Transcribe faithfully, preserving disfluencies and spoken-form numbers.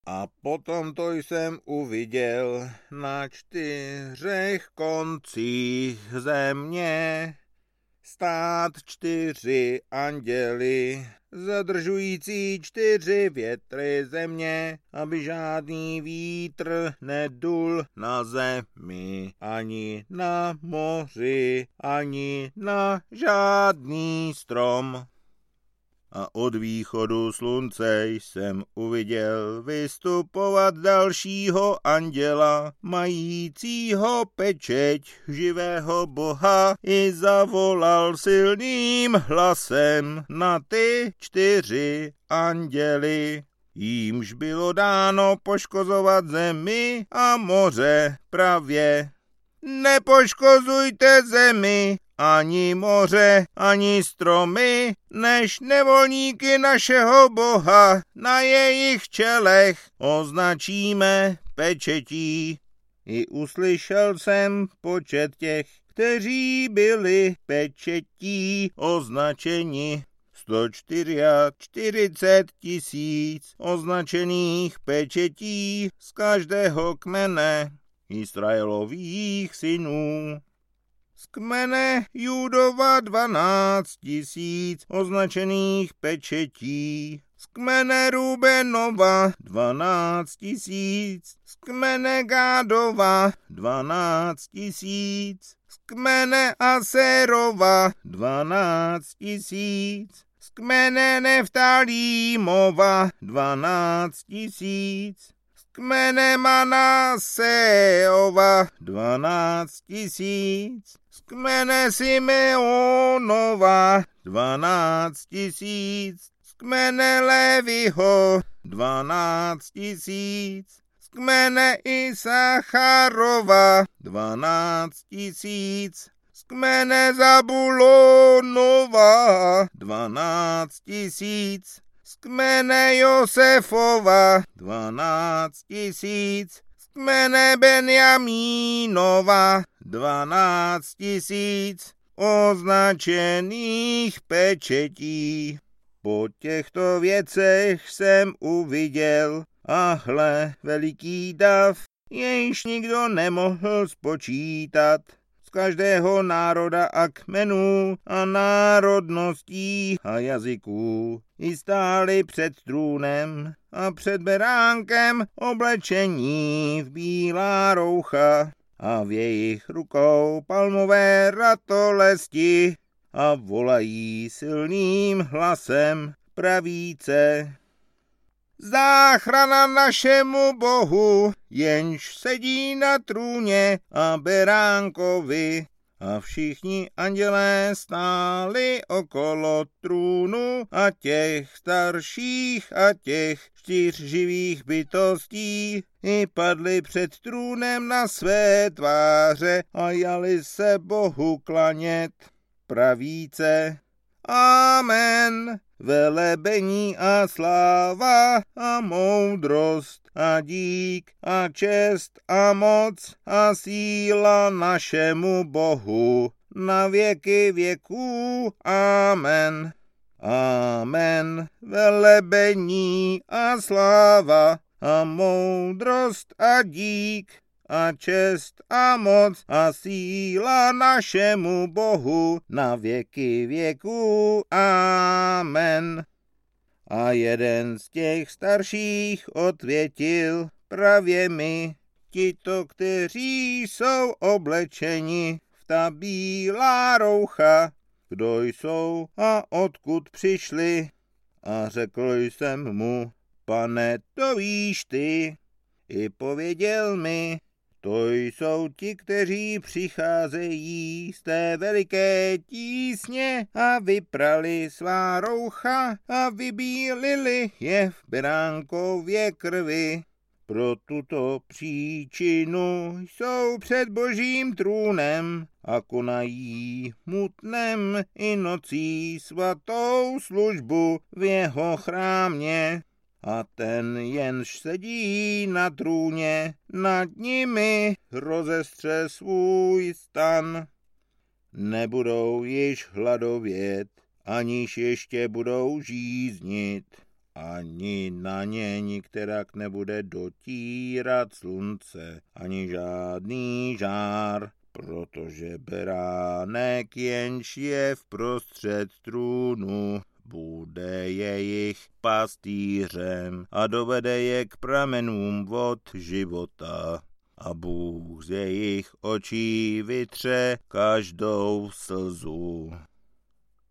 A potom to jsem uviděl na čtyřech koncích země stát čtyři anděli, zadržující čtyři větry země, aby žádný vítr nedul na zemi, ani na moři, ani na žádný strom. A od východu slunce jsem uviděl vystupovat dalšího anděla, majícího pečeť živého Boha, i zavolal silným hlasem na ty čtyři anděly, jímž bylo dáno poškozovat zemi a moře pravě. Nepoškozujte zemi, ani moře, ani stromy, než nevolníky našeho Boha na jejich čelech označíme pečetí. I uslyšel jsem počet těch, kteří byli pečetí označeni. sto čtyřicet tisíc označených pečetí z každého kmene Izraelových synů. Z kmene Judova dvanáct tisíc označených pečetí, z kmene Rubenova dvanáct tisíc, z kmene Gádova dvanáct tisíc, z kmene Aserova dvanáct tisíc, z kmene Neftalímova dvanáct tisíc, z kmene Manaseova dvanáct tisíc, z kmene Simeonova dvanáct tisíc, z kmene Leviho dvanáct tisíc, z kmene Isacharova dvanáct tisíc, z kmene Zabulonova dvanáct tisíc, z kmene Josefova dvanáct tisíc, z kmene Benjamínova dvanáct tisíc označených pečetí. Po těchto věcech jsem uviděl, a hle, veliký dav, jenž nikdo nemohl spočítat, z každého národa a kmenů a národností a jazyků, i stáli před trůnem a před beránkem oblečení v bílá roucha a v jejich rukou palmové ratolesti a volají silným hlasem pravíce: Záchrana našemu Bohu, jenž sedí na trůně a beránkovi. A všichni andělé stáli okolo trůnu a těch starších a těch čtyř živých bytostí i padli před trůnem na své tváře a jali se Bohu klanět pravíce: Amen. Velebení a sláva a moudrost a dík a čest a moc a síla našemu Bohu na věky věků. Amen. Amen. Velebení a sláva a moudrost a dík a čest a moc a síla našemu Bohu na věky věků. Amen. A jeden z těch starších odvětil pravě mi: Tito, kteří jsou oblečeni v ta bílá roucha, kdo jsou a odkud přišli? A řekl jsem mu: Pane, to víš ty. I pověděl mi: To jsou ti, kteří přicházejí z té veliké tísně a vyprali svá roucha a vybílili je v beránkově krvi. Pro tuto příčinu jsou před Božím trůnem a konají mutnem i nocí svatou službu v jeho chrámě. A ten, jenž sedí na trůně, nad nimi rozestře svůj stan. Nebudou již hladovět, aniž ještě budou žíznit. ani na ně nikterak nebude dotírat slunce, ani žádný žár, protože beránek, jenž je vprostřed trůnu, bude jejich pastýřem a dovede je k pramenům vod života. A Bůh z jejich očí vytře každou slzu.